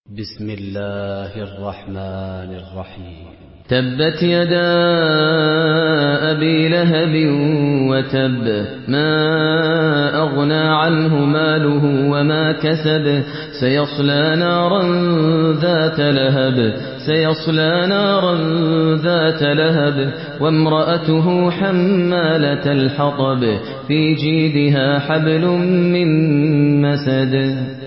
بسم الله الرحمن الرحيم تبت يدا أبي لهب وتب ما أغنى عنه ماله وما كسب سيصلى نارا ذات لهب وامرأته حمالة الحطب في جيدها حبل من مسد